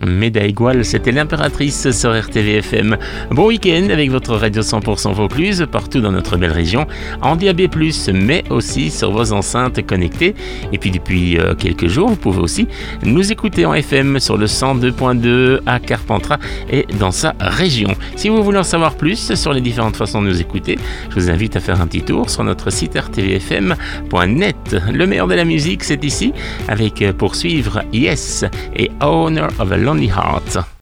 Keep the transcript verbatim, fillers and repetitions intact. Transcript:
Méda Igual, c'était l'impératrice sur R T V F M. Bon week-end avec votre radio cent pour cent Vaucluse, partout dans notre belle région, en D A B plus, mais aussi sur vos enceintes connectées. Et puis depuis euh, quelques jours, vous pouvez aussi nous écouter en F M sur le cent deux point deux à Carpentras et dans sa région. Si vous voulez en savoir plus sur les différentes façons de nous écouter, je vous invite à faire un petit tour sur notre site r t v f m point net. Le meilleur de la musique, c'est ici, avec euh, pour suivre Yes et Owner of a Lonely Heart.